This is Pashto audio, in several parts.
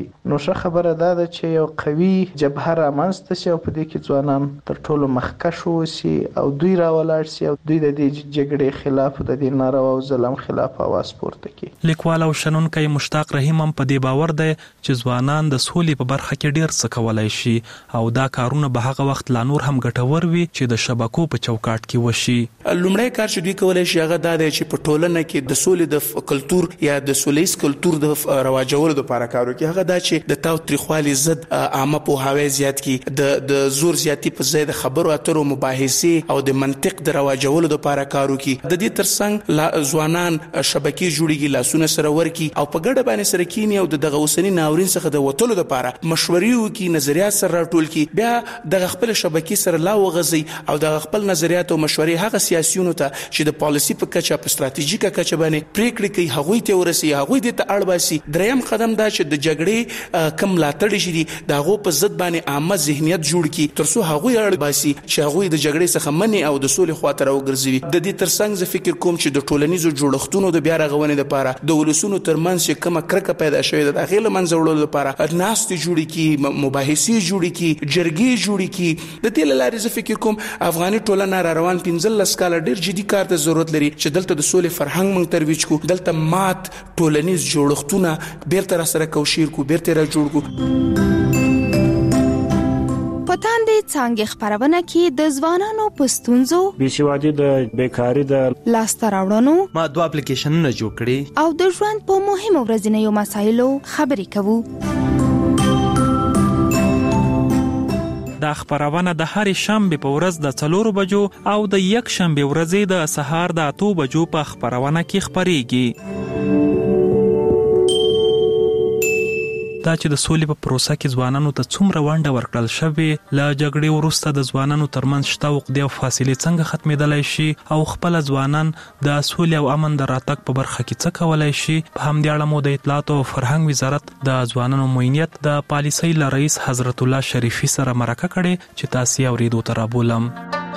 نو ښه خبره دا ده چې یو قوي جبهه رامنځته شي او په دې کې ځوانان تر ټولو مخکښ اوسي او دوی راولاړ شي او دوی د دې جګړې خلاف د دې ناروا او ظلم خلاف اواز پورته کړي. لیکوال او شنونکی مشتاق رحیم هم په دې باور دی چې ځوانان د سولې په برخه کې ډیر څه کولای شي او دا کارونه به هغه وخت لا نور هم ګټور وي چې د شبکو په چوکاټ کې وشي. لومړی کار چې دوی کولای شي هغه دا دی چې په ټولنه کې د سولې د کلتور یا د سولیز کلتور د رواجولو لپاره کار وکړي. هغه دا چې د تاوتریخوالي ضد عامه پوهاوی زیات کړي، د زور زیاتی په ځای د خبرو اترو مباحثې او د منطق د رواجولو لپاره کار وکړي. د دې ترڅنګ ځوانان شبکې جوړیږي، لاسونه سره ورکي او په ګډه باندې سره کینی او دغه اوسنی ناورین څخه د وټولو لپاره مشورې وکړي، نظریات سره راټول کړي، بیا د خپل شبکې سره لا وغځي او د خپل نظریات او مشورې هغه سیاسيونو ته چې د پالیسي په کچه په ستراتیژیکه کچه باندې پریکړې کوي هغوی ته ورسي، هغوی دې ته اړ باسي. دریم قدم دا چې د جګړې کم ملاتړ شي د هغو په ضد باندې عامه ذهنیت جوړ کړي تر څو هغوی اړ باسي چې هغوی د جګړې څخه منې او د سولې خواته راوګرځوي. د دې ترڅنګ زه فکر کوم چې د ټولنیزو جوړښتونو د بیا رغونې لپاره د ولسونو ترمنځ چې کومه کرکه پیدا شوې ده د هغې له منځه وړلو لپاره ناستې جوړې کړي، مباحثې جوړې کړي، جرګې جوړې کړي. د دې له لارې زه فکر کوم افغاني ټولنه را روان 15 کاله ډېر جدي کار ته ضرورت لري چې دلته د سولې فرهنګ موږ ترویج کړو، دلته مات ټولنیز جوړښتونه بیرته را سره کوشیر کړو، بیرته را جوړ کړو. په تاندې څانګې خپرونه کې د ځوانانو په ستونزو، بېسوادي، د بیکاري، د لاسته راوړنو ما 2 اپلیکیشنونه جوړ کړي او د ژوند په مهمو ورځنیو مسایلو خبرې کوو. دا خبرونه د هرې شنبې په ورځ د 4 بجو او د یک شنبې ورځې د سهار د 8 بجو په خبرونه کې خبرېږي. دا چې د سولې په پروسه کې ځوانانو ته څومره ونډه ورکړل شوې، له جګړې وروسته د ځوانانو ترمنځ شته عقدې او فاصلې څنګه ختمېدلی شي او خپله ځوانان د سولې او امن د راتګ په برخه کې څه کولی شي. په همدې اړه مو د اطلاعاتو او فرهنګ وزارت د ځوانانو معینیت د پالیسۍ له رئیس حضرت الله شریفي سره مرکه کړې چې تاسې یې اورېدو ته رابولم.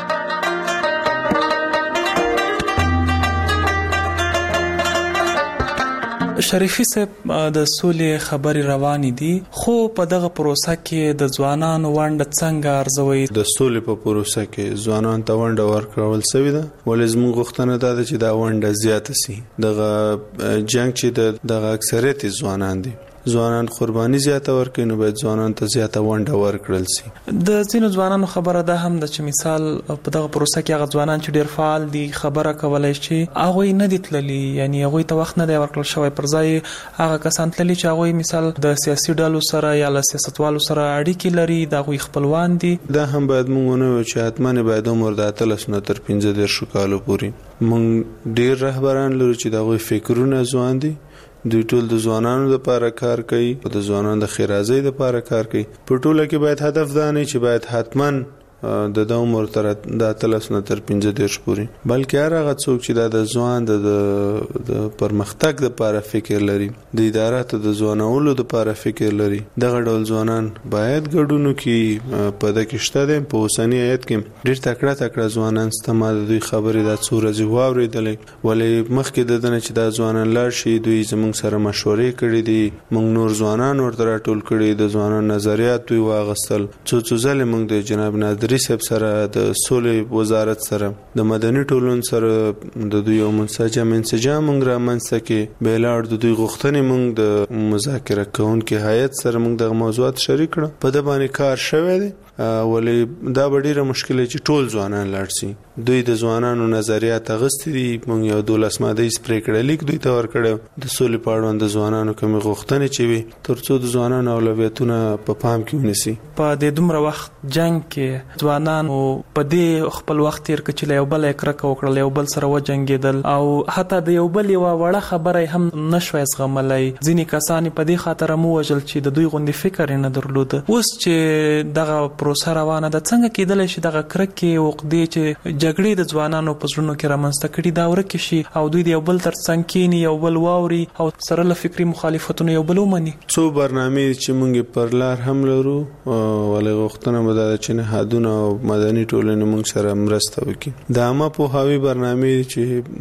شریفي صاحب، د سولې خبرې روانې دي، خو په دغه پروسه کې د ځوانانو ونډه څنګه ارزوي؟ د سولې په پروسه کې ځوانانو ته ونډه ورکړل شوې ده، ولې زموږ غوښتنه دا ده چې دا ونډه زیاته سي. دغه جنگ چې دغه اکثریت ځوانان دي، ځوانان قرباني زیاته ورکړي، نو باید ځوانان ته زیاته ونډه ورکړل سي. د ځینو ځوانانو خبره ده هم ده چې مثال په دغه پروسه کې هغه ځوانان چې ډیر فعال دي، خبره کولای شي، هغوی نه دي تللي، یعنی هغوی ته وخت نه دی ورکړل شوی، پر ځای هغه کسان تللي چې هغوی مثال د سیاسي ډلو سره یا له سیاستوالو سره اړیکې لري، د هغوی خپلوان دي. دا هم باید موږ ونه وایو چې حتما باید عمر د 18 نه تر 15 کالو پورې. موږ ډیر رهبران لرو چې د هغوی فکرونه ځوان دي، دوی ټول د ځوانانو لپاره کار کوي او د ځوانانو د ښېرازۍ لپاره کار کوي. په ټوله کې باید هدف دا نه چې باید حتما د عمر تر 18 نه تر 15 پورې، بلکې هر هغه څوک چې د ځوان د پرمختګ لپاره فکر لري، د اداراتو د ځوانولو لپاره فکر لري، دغه ډول ځوانان باید ګډون وکړي. په دغه کې شته د په اوسنی آیت کې ډېر تکړه ځوانان ستما د دوی خبرې د څو ورځې واورېدلې، ولې مخکې د دنه چې دا ځوانان لاړ شي دوی زموږ سره مشورې کړې دي، موږ نور ځوانان ورته راټول کړي، د ځوانانو نظریات دوی واغستل. څو ځلې موږ د جناب نادري صاحب سره، د سولې وزارت سره، د مدني ټولنو سره د دوی یو منسجم انسجام موږ رامنځته کړي، بېلاړ د دوی غوښتنې موږ د مذاکره کوونکي هیئت سره موږ دغه موضوعات شریک کړه. په دې باندې کار شوی دی، ولې دا به ډېره مشکله چې ټول ځوانان لاړ شي. دوی د ځوانانو نظریات اغستې دي، موږ یو 12 مادهیز پرېکړه لیک دوی ته ورکړی د سولې په اړوند د ځوانانو کومې غوښتنې چې وي تر څو د ځوانانو اولویتونه په پام کې ونیسي. په دې دومره وخت جنگ کې ځوانانو په دې خپل وخت تیر کړ چې له یو بل کرکه وکړل، یو بل سره وجنګېدل او حتی د یو بل یوه وړه خبره هم نشوی زغملی. ځینې کسان په دې خاطر مو وژل چې د دوی غوندې فکر یې نه درلوده. اوس چې دغه پروسه روانه ده، څنګه کېدلی شي دغه کرکې عقدې چې جګړې د ځوانانو په زړونو کې رامنځته کړي دا ورکې شي او دوی د یو بل تر څنګ کښېني، یو بل واوري او سره له فکري مخالفتونو یو بل ومني؟ څو برنامې چې موږ پر لار هم لرو، ولې غوښتنه به دا ده چې نهادونه او مدني ټولنې موږ سره مرسته وکړي. د عامه پوهاوي برنامې چې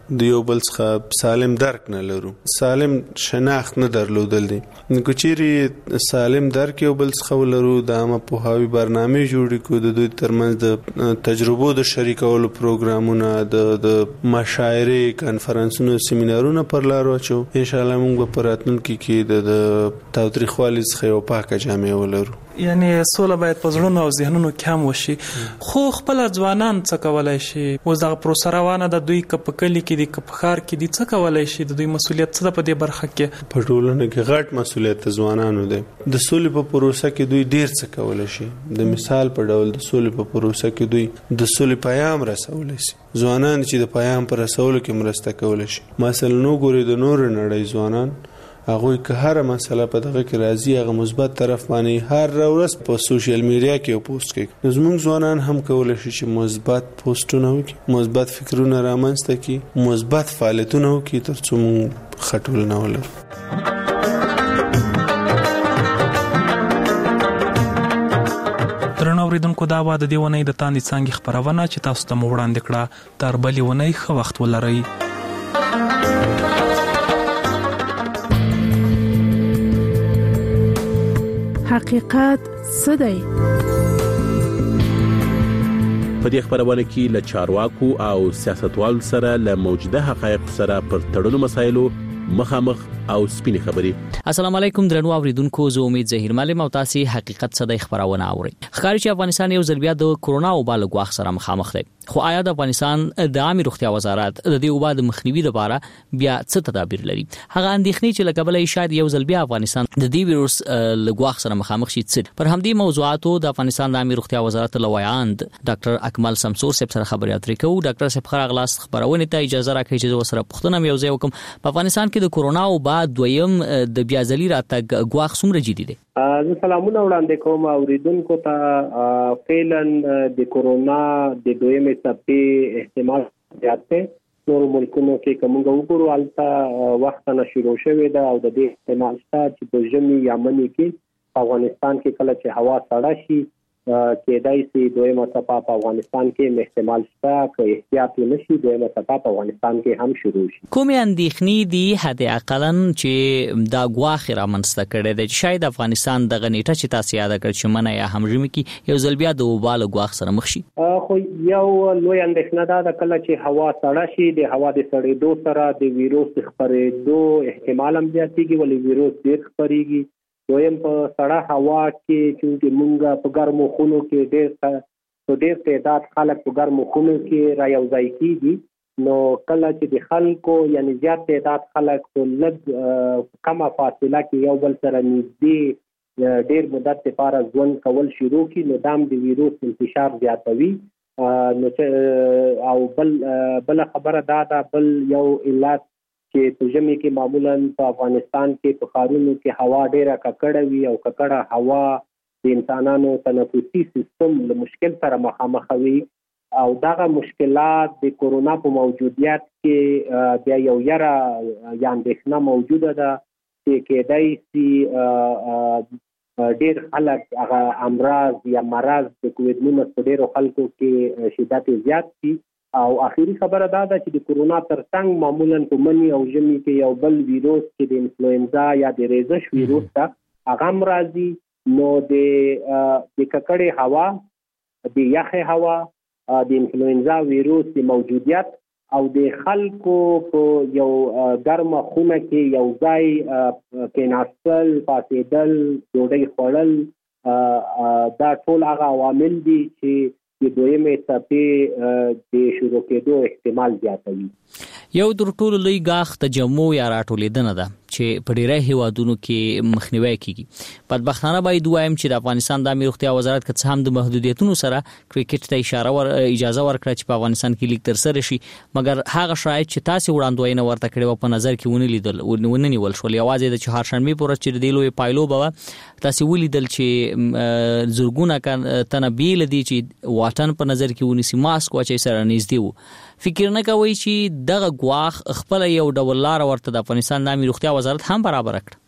د یو بل څخه سالم درک نه لرو، سالم شناخت نه درلودل دي. نو چیرې سالم درک یو بل څخه ولرو، د عامه پوهاوي برنامه جوړ کړو، د دوی ترمنځ د تجربو د شریکولو پروګرامونه، د مشاعرې، کنفرانسونو، سیمینارونه پر لار واچو. ان شاء الله موږ په راتلونکي کې د تاوتریخوالي څخه یو پاکه جامعه ولرو. یعنی سوله باید په زړونو او ذهنونو کې هم وشي. خو خپل ځوانان څه کولای شي؟ اوس دغه پروسه روانه ده، دوی که په کلي کې دي که په ښار کې دي، څه کولای شي؟ د دوی مسؤلیت څه ده په دې برخه کې؟ په ټولنه کې غټ مسؤلیت د ځوانانو دی. د سولې په پروسه کې دوی ډیر څه کولای شي. د مثال په ډول د سولې په پروسه کې دوی د سولې پیغام رسولای شي. ځوانان چې د پیغام پر رسولو کې مرسته کولای شي. مثلا نو ګوري د نور نړۍ ځوانان هغه که هر مسله په دغه کې راځي هغه مثبت طرف باندې هر ورځ په سوشل میډیا کې پوسټ کوي. زموږ ځوانان هم کولای شي چې مثبت پوسټونه وکړي، مثبت فکرونه رامنځته کړي، مثبت فعالیتونه وکړي ترڅو موږ خټول نه ولرو. درنو اوریدونکو، دا و د دې ونې د تاندې څانګې خپرونه چې تاسو ته مو وړاندې کړه. تر بلې ونې ښه وخت ولرئ. حقیقت څه دی؟ په دې خبرونه کې له چارواکو او سیاستوالو سره له موجوده حقایق سره پر تړلو مسایلو مخامخ او سپینې خبرې. السلام علیکم درنو اوریدونکو، زه امید ظهیر ملم او تاسو حقیقت څه دی خبرونه اورئ. ښکاري چې افغانستان یو ځل بیا د کورونا وبا له ګواښ سره مخامخ دی. خو آیا د افغانستان د عامه روغتیا وزارت د دې وبا د مخنیوي لپاره بیا څه تدابیر لري؟ هغه اندېښنې چې لکه بلې شاید یو ځل بیا افغانستان د دې ویروس له ګواښ سره مخامخ شي. پر همدې موضوعاتو د افغانستان د عامه روغتیا وزارت لویاند ډاکټر اکمل سمسور صاحب سره خبرې اترې کوو. ډاکټر صاحب خیر اغلاس خبرونه ته اجازه راکړئ چې زه سره پوښتنه یو ځای وکم. په افغانستان کې د کورونا وبا دویم د بیا ځلې راتګ ګواښ څومره جدي دی؟ سلامونه وړاندې کوم اوریدونکو ته. فعلا د کورونا د دویمې څپې احتمال زیات دی. نور ملکونو کې کومه وګورو البته وخت نه شروع شوی دا او د دې احتمال شته چې په ژمي یا مني کې افغانستان کې کله چې هوا سړه شي کېدای شي دویمه څپه په افغانستان کې احتمال شته که احتیاط ونشي دویمه څپه په افغانستان کې هم شروع شي. کومې اندېښنې دي حد اقلا چې دا ګواښ رامنځته کړی دی چې شاید افغانستان دغه نیټه چې تاسو یاد کړئ چې منه یا هم ژمي کې یو ځل بیا د وبا له ګواښ سره مخ شي؟ خو یو لوی اندېښنه ده کله چې هوا سړه شي د هوا د سړېدو سره د ویروس خپرېدو احتمال هم زیاتېږي، ولې ویروس ډېر خپرېږي. دویم په سړه هوا کې چې موږ په ګرمو خونو کې ډېر تعداد خلک په ګرمو خونو کې را یو ځای کېږي، نو کله چې د خلکو یعنی زیات تعداد خلک په لږ کمه فاصله کې یو بل سره نږدې ډېر مدت لپاره ژوند کول شروع کړي نو دا هم د ویروس انتشار زیاتوي. نو او بل خبره دا ده، بل یو علت چې په ژمي کې معمولا په افغانستان کې په ښارونو کې هوا ډیره ککړه وي او ککړه هوا د انسانانو تنفسي سیستم له مشکل سره مخامخ وي او دغه مشکلات د کورونا په موجودیت کې بیا یو یره یا اندېښنه موجوده ده چې کېدای شي ډېر خلک هغه امراض یا مرض د کووډ-19 په ډېرو خلکو کې شدت زیات شي. او اخیری خبره دا ده چې د کورونا ترڅنګ معمولا په مني او ژمي کې یو بل ویروس چې د انفلوئنزا یا د ریزش ویروس ته هغه هم راځي. نو د ککړې هوا، د یخې هوا، د انفلوئنزا ویروس د موجودیت او د خلکو په یو ګرمه خونه کې یو ځای کېناستل، پاڅېدل، ډوډۍ خوړل، دا ټول هغه عوامل دي چې د دویمې څپې د شروع کېدو احتمال زیاتوي. یو در ټولو لوی ګواښ تجمع یا راټولېدنه ده چې په ډېری هیوادونو کې مخنیوی کیږي. بدبختانه باید ووایم چې د افغانستان د عامه روغتیا وزارت که څه هم د محدودیتونو سره کرکټ ته اجازه ورکړه چې په افغانستان کې لیک ترسره شي، مګر هغه شرایط چې تاسو وړاندوینه ورته کړې و په نظر کې ونه نیول شول. یوازې د چهارشنبې په ورځ چې د لوی پایلو به تاسو ولیدل چې زرګونه تنه بیل دي چې واټن په نظر کې ونیسي، ماسک واچي سره نږدې وو. فکر نه کوي چې دغه ګواښ خپل یو ډول لار ورته د افغانستان د عامه روغتیا وزارت هم برابر کړ؟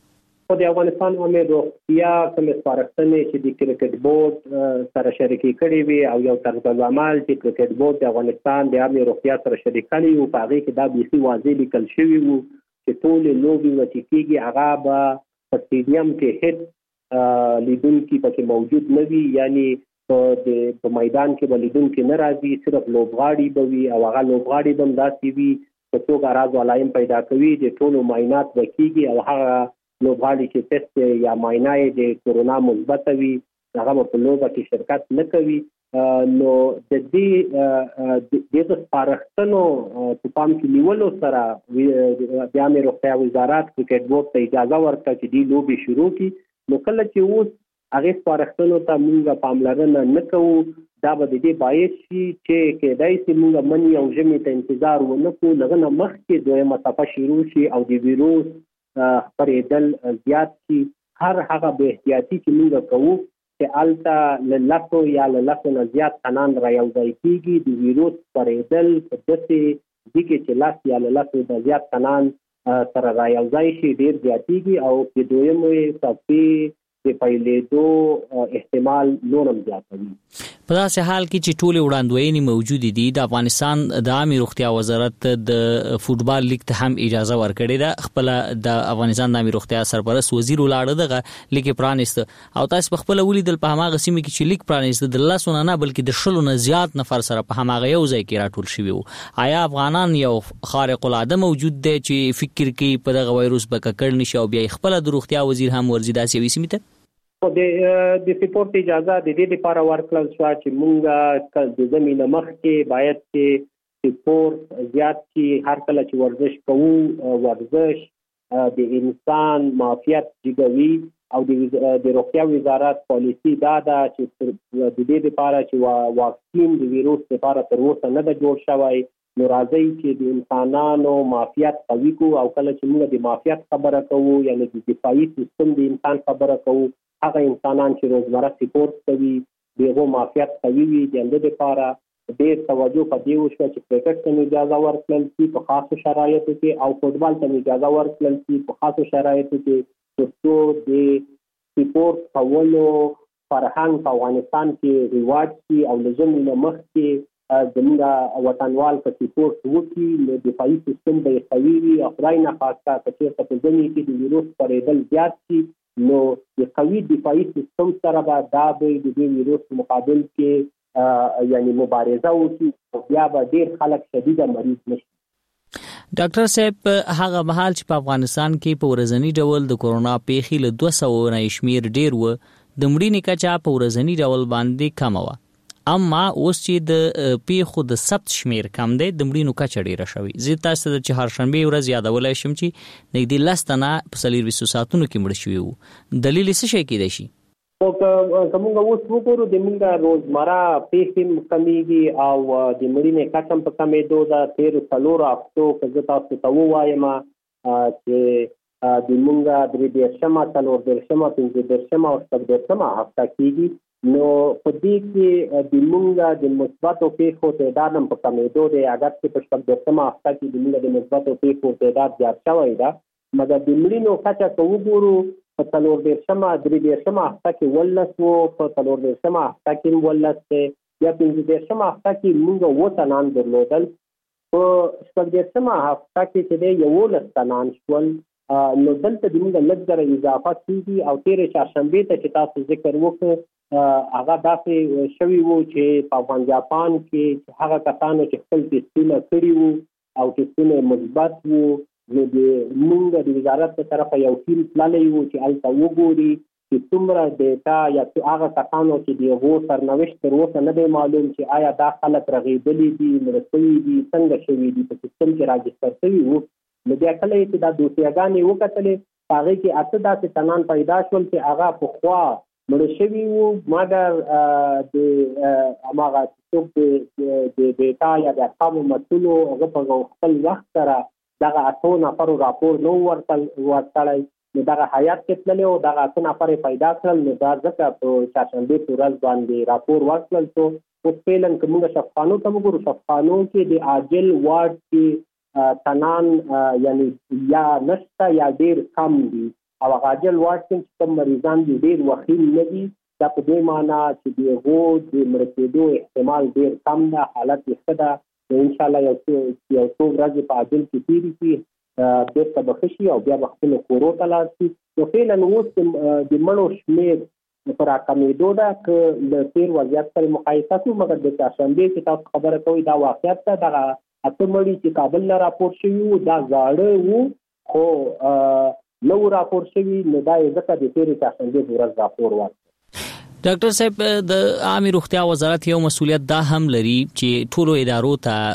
خو د افغانستان عامه روغتیا کوم سپارښتنې چې د کرکټ بورډ سره شریکي کړي وي او یو طرز عمل چې کرکټ بورډ د افغانستان د عامه روغتیا سره شریک کړي او په هغه کې دا بيخي واضح لیکل شوی وو چې ټول لوبي وچکیږي هغه به په سټیډیم کې هیڅ لیدونکي پکې موجود نه وي، یعنی په میدان کې ولیدونکي نه راځي، صرف لوبغاړي به وي او هغه لوبغاړي به داسې وي چې څوک راز ولایم پیدا کوي د ټولو معاینات وکړي او هغه لوبغاړي چې ټیسټ یا معاینه د کورونا مثبت وي هغه په لوبه کې شرکت نه کوي. نو د دې سپارښتنو په پام کې نیولو سره د عامه روغتیا وزارت کرکټ بورډ ته اجازه ورکړه چې د لوبي شروع کړي. نو کله چې اوس هغه سپارښتنو ته موږ پاملرنه نه کوو دا به د دې باعث شي چې کېدای شي موږ منی او ژمي ته انتظار ونه کړو، لږ نه مخکې دویمه صفحه شروع شي او د ویروس خپرېدل زیات شي. هر هغه به احتیاطي چې موږ کوو چې الته له لسو یا له لسو نه زیات تنان را یو ځای کېږي، د ویروس خپرېدل په داسې دي کې چې لس یا له لسو نه زیات تنان سره را یو ځای شي ډېر زیاتېږي او د دویمې صفحې د پیلېدو احتمال نورم زیاتوي. په داسې حال کې چې ټولې وړاندوینې موجودې دي، د افغانستان د عامه روغتیا وزارت د فوټبال لیګ ته هم اجازه ورکړې ده. خپل د افغانستان د عامه روغتیا سرپرست وزیر ولاړ دغه لیګ پرانیست او تاسو په خپل ولیدل په هغه سیمه کې چې لیګ پرانیست د لاسونه نه بلکې د شلو نه زیات نفر سره په هغه یو ځای کې راټول شوي وو. آیا افغانان یو خارق العاده موجود دی چې فکر کوي په دغه وایروس به ککړ نشي او بیا خپل د روغتیا وزیر هم ورځي داسې وي سیمه ته؟ د سپورت اجازه د دې لپاره ورکړل شو چې موږ د زمینه مخکې باید چې سپورت زیات شي. هر کله چې ورزش کوو ورزش د انسان معافیت جګوي او د روغتیا وزارت پالیسی دا ده چې د دې لپاره چې واکسین د ویروس لپاره تر اوسه نه ده جوړ شوی. نو راځي چې د انسانانو معافیت قوي کو او کله چې موږ د معافیت خبره کوو یعنی د دفاعي سیستم د انسان خبره کوو هغه انسانان چې روزمره سپورت کوي دغه معافیت قوي وي. د دې لپاره ډېر توجه په دې وشو چې کرکټ ته اجازه ورکړل شي په خاصو شرایطو کې او فوټبال ته اجازه ورکړل شي په خاصو شرایطو کې ترڅو د سپورت کولو فرهنګ په افغانستان کې رواج شي او لزم نه مخکې زموږ وطنوال په سپورت وکړي نو دفاعي سیستم به قوي وي. خدای نه خواسته چې په ځینې کې د ویروس خپرېدل زیات شي نو د قوي دفاعي سیستم سره به دا به د ویروس مقابل کې یعنی مبارزه وکړي او بیا به ډېر خلک شدیده مریض نشي. ډاکټر صاحب هغه مهال چې په افغانستان کې په ورځنی ډول د کورونا پیښې له 200 نه شمیر ډیر و د مړینې کچه په ورځنی ډول باندې کم و، اما اوس چې د پیښو د ثبت شمیر کم دی د مړینو کچه ډیره شوې. زه تاسو ته چې هر شنبه ورځ یادولای شم چې نږدې لستنه په 24 ساعتونو کې مړ شوي وو. دلیل څه شي کېدای شي؟ کومه اوس وګورو د موږ روزمره پیښې کمیږي او د مړینې کچه په کمېدو ده. 13 هفتو که تاسو ته ووایم چې د موږ 3 4 5 او 7 هفته کېږي نو په دې کې د موږ د مثبتو پیښو تعداد هم په کمېدو دی. اگر چې په 7 هفته کې د موږ د مثبتو پیښو تعداد زیات شوی ده مګر د مړینو کچه که وګورو په 3 هفته کې 19 وو، په 3 هفته کې 19 یا 15 هفته کې موږ 9 تنان درلودل، په 14 هفته کې چې دی 11 تنان شول. نو دلته د موږ لږ ذره اضافه کېږي او تېرې چهارشنبې ته چې تاسو ذکر وکړو هغه داسې شوي وو چې په افغان جاپان کې هغه کسانو چې خپل ټسټونه کړي وو او ټسټونه مثبت وو نو د موږ د وزارت په طرفه یو ټیم تللی وو چې هلته وګوري چې څومره ډیټا یا هغه کسانو چې د هغو سرنوشت تر اوسه نه دی معلوم چې آیا دا خلک رغېدلي دي مړه شوي دي څنګه شوي دي په سیستم کې راجستر شوي وو. نو بیا کله چې دا دوسیهګانې وکتلې په هغې کې 8 داسې تنان پیدا شول چې هغه پخوا مړه شوي وو مګر د هماغه څوک د ډیټا یا د ارقامو مسؤلو هغه په خپل وخت سره دغه 8 نفرو راپور نه ورکړی نو دغه حیات کې تللی او دغه 8 نفر پیدا کړل. نو دا ځکه په چهارشنبې په ورځ باندې راپور ورکړل شو. اوس فعلا که موږ شفخانو ته وګورو شفخانو کې د عاجل وارډ کې تنان یعنی یا نشته یا ډیر کم دي او عاجل واټسن چې کوم مریضان دي ډېر وخیم نه دي، دا په دې معنی چې دغه د مړ کېدو احتمال ډېر کم ده، حالت یې ښه ده، ان شاء الله یو څو ورځې په عاجل کې تېرې شي، بیرته به ښه شي او بیا به خپلو کورو ته لاړ شي. نو فعلا اوس د مړو شمېر په راکمېدو ده که له تېر وضعیت سره مقایسه کړو، مګر د چهارشنبې چې تاسو خبره کوئ دا واقعیت ده. دغه 8 مړي چې کابل نه راپور شوي وو دا زاړه وو خو نو راپور شوي، نو دا یې ځکه د تېرې چهارشنبې په ورځ راپور ورکړ. ډاکټر صاحب د عامه روغتیا وزارت یو مسولیت دا هم لري چې ټولو ادارو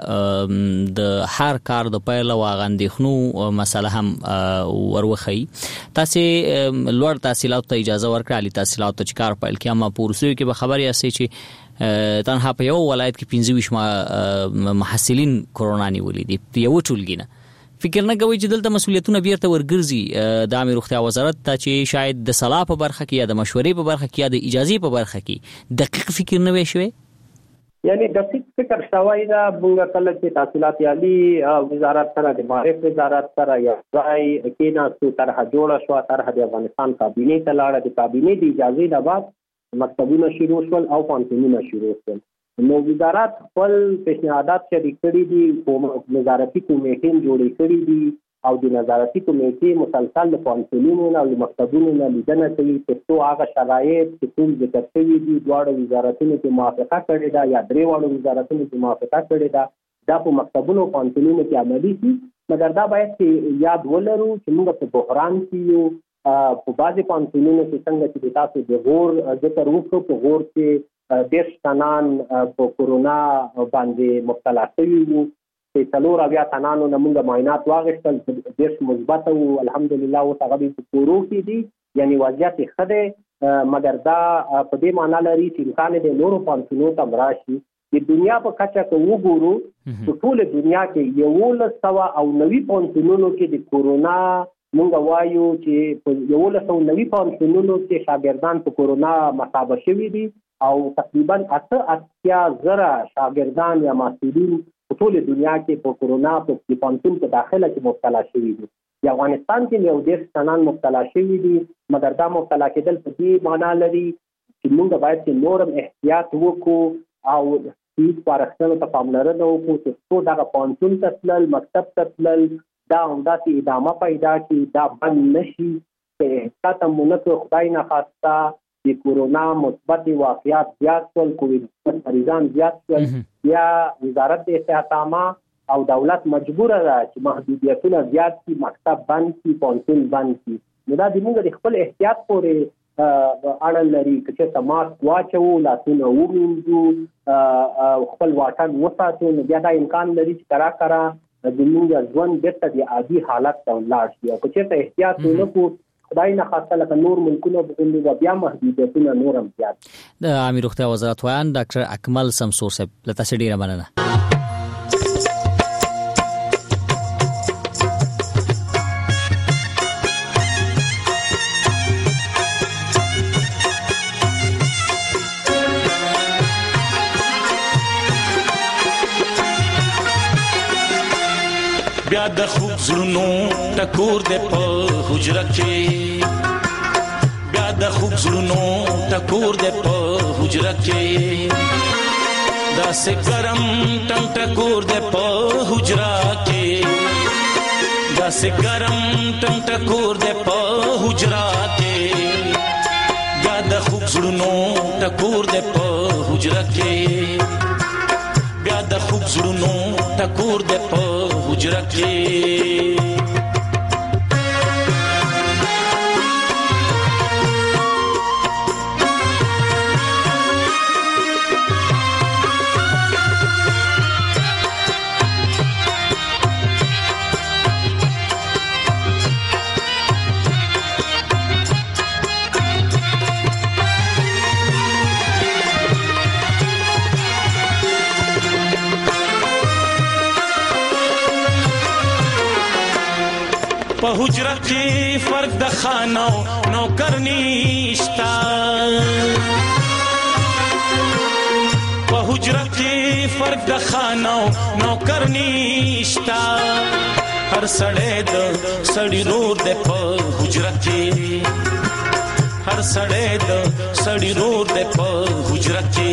ته د هر کار د پیل او غندښنو مسله هم وروخی. تاسو لوړ تحصیلات ته اجازه ورکړه، عالی تحصیلات ته کار پیل کړه، اما پورسوي کې به خبري اسي چې تنها په یو ولایت کې 25 محصلین کرونا نیولې دي یو ټولګینه. فکر نه کوي چې دلته مسولیتونه بیرته ورګرځي د عامه روغتیا وزارت ته چې شاید د صلاح په برخه کې یا د مشورې په برخه کې یا د اجازه په برخه کې دقیق فکر نه وي شوی؟ یعنی دقیق فکر شوی دا موږ کله چې تحصیلات عالی وزارت سره د معارف وزارت سره یو ځای کې ناسو طرحه جوړه شو، طرحه د افغانستان کابینې ته لاړه، د کابینې د اجازه نه بعد مکتبونه شروع شول او پوهنتونونه شروع شول. نو وزارت خپل پیشنهادات شریک کړي دي، نظارتي کمیټې جوړې کړي دي او د نظارتي کمیټې مسلسل د پوهنتونونو او مکتبونو نه لیدنه کوي ترڅو هغه شرایط چې کوم ذکر شوي دي دواړو وزارتونو کې موافقه کړې ده یا درې وزارتونو کې موافقه کړې ده دا په مکتبونو او پوهنتونونو کې عملي شي. مګر دا باید چې یاد ولرو چې موږ په بحران کې یو، په بعضې پوهنتونونو کې څنګه چې تاسو د غور ذکر وکړو، په غور کې 10 تنان په کورونا باندې مبتلا شوي وو، چې 4 تنانو نه موږ معاینات واخیستل، 10 مثبت وو، الحمدلله اوس هغه په کورو کې دي، یعنی وضعیت ښه دی. مګر دا په دې معنا لري چې امکان د نورو پوهنتونونو ته راشي. د دنیا په کچه که وګورو په ټوله دنیا کې 1190 پوهنتونونو کې د کورونا موږ وایو چې په 1190 پوهنتونونو کې شاګردان په کورونا مصابه شوي دي او تقریبا 80,000 شاګردان یا محصلین په ټول دنیا کې په کورونا په پوهنتون کې داخله کې مبتلا شوي دي. د افغانستان کې یو 10 تنان مبتلا شوي دي، مګر دا مبتلا کېدل په دې معنا لري چې موږ باید چې نورم احتیاط وکړو او هیڅ پارښتنو ته پاملرنه وکړو چې څو دغه پوهنتون ته تلل، مکتب ته تلل دا همداسې ادامه پیدا کړي، دا بند نشي. چې احتیاط مو نه کړو، خدای ناخواسته د کورونا مثبت واقعات زیات شول، کووډ مریضان زیات شول، یا وزارت د صحت عامه او دولت مجبوره ده چې محدودیتونه زیات کړي، مکتب بند کړي، پوهنتون بند کړي. نو دا د موږ د خپل احتیاط پورې اړه لري، که چېرته ماسک واچوو، لاسونه ومینځو، خپل واټن وساتو، نو بیا دا امکان لري چې کرا زموږ ژوند بیرته د عادي حالت ته ولاړ شي. او که چېرته احتیاط ونه کړو خدای نه خاصه لکه نور ملکونه به بیا محدودیتونه نور هم زیات. د عامه روغتیا وزارت وایي ډاکټر اکمل سمسور صاحب له تاسو ډیره مننه. بیا د خوب زړونو ټکور دې په حجره کې، بیا د خوب زړونو ټکور دې په حجره کې، داسې ګرم ټنګ ټکور دې په حجره کې، داسې ګرم ټنګ ټکور دې په حجره کې، بیا د خوب زړونو ټکور دې په حجره کې، بیا د خوب زړونو ټکور دې په حجره کې. په حجره کې فرق د خانو نوکر نشتا، په حجره کې فرق د خانو نوکر نشتا، هر هر سړی د سړی رور د په حجره کې هر سړی د سړی رور د په حجره کې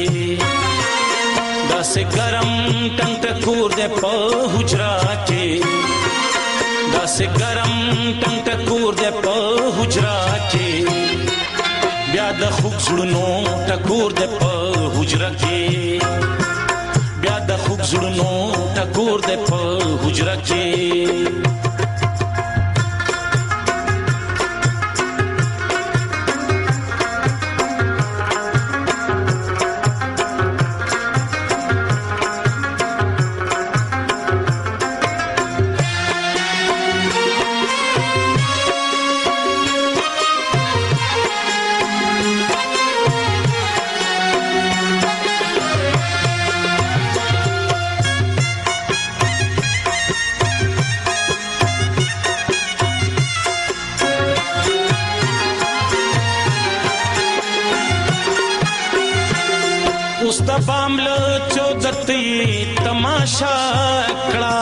داسې ګرم ټنګ ټکور د په حجره کې داسې ګرم ټنګ ټکور د په حجره کې بیا د خوږ زړونو ټکور د په حجره کې بیا د خوږ زړونو ټکور د په حجره کې بامل چودتی تماشا کړه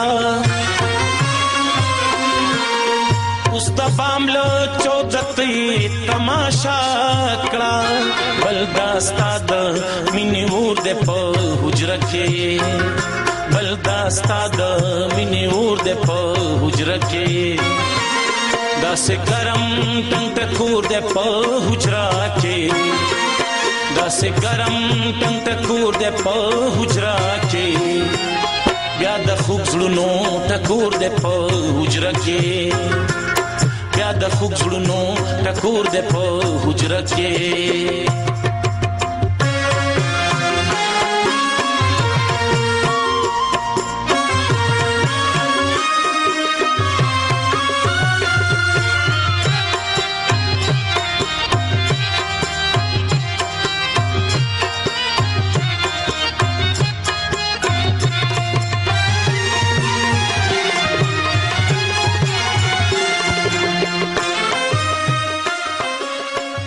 اوس د بامل چودتی تماشا کړه بل داستا د مینې ور د په حجره کې بل داستا د مینې ور د په حجره کې داسې ګرم ټنګ ټکور د په حجره کې داسې ګرم ټنګ ټکور د په حجره کې بیا د خوږ زړونو ټکور د په حجره کې بیا د خوږ زړونو ټکور د په حجره کې